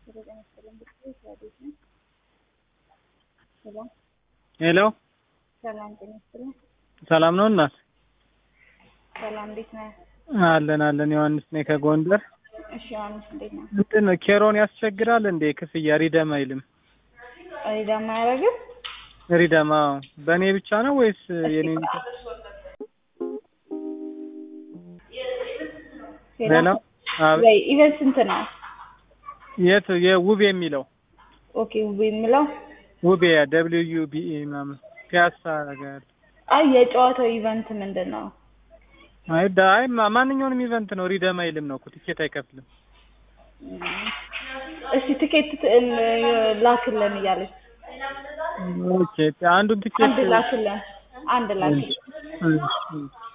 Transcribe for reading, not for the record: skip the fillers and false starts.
ሄሎ ሰላም ነው እናት? ሰላም እንዴት ነህ? አለን ዮሐንስ ነኝ ከጎንደር። እሺ ዮሐንስ እንዴት ነህ? እንትን ኬሮን ያስቸግራል እንዴ? ክፍያ ሪደም አይልም? ሪደም አያደርግም? ሪደም አዎ። በእኔ ብቻ ነው ወይስ የኔን? ሄሎ ወይ ኢቨንት ስንት ነው? የት የውብ የሚለው? ኦኬ ውብ የሚለው ውብ WUBE ምናምን ፒያሳ ጋር። አይ የጨዋታው ኢቨንት ምንድነው? አይ ማንኛውንም ኢቨንት ነው ሪደም አይልም ነው እኮ ቲኬት አይከፍልም። እሺ ቲኬት ላክልን እያለች። ኦኬ አንዱን ቲኬት አንድ ላክልን።